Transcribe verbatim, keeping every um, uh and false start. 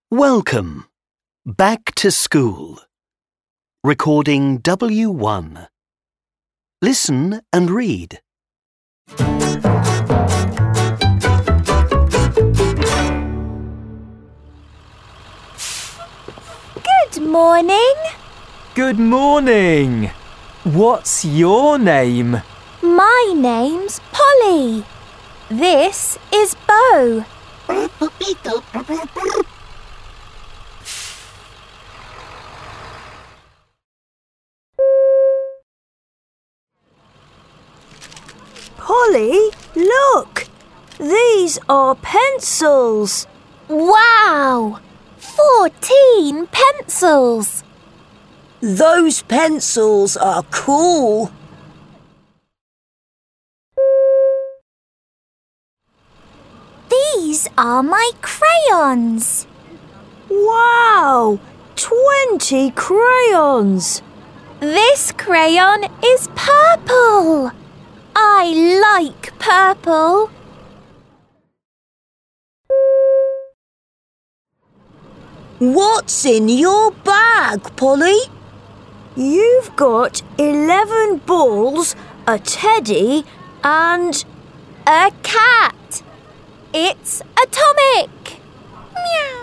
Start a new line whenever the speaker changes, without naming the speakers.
Welcome. Back to school. Recording W one. Listen and read.
Good morning.
Good morning. What's your name?
My name's Polly. This is Bo.
Polly, look! These are pencils.
Wow! Fourteen pencils.
Those pencils are cool.
These are my crayons.
Wow! Twenty crayons.
This crayon is purple. I like purple.
What's in your bag, Polly? You've got eleven balls, a teddy and...
A cat. It's Atomic. Meow.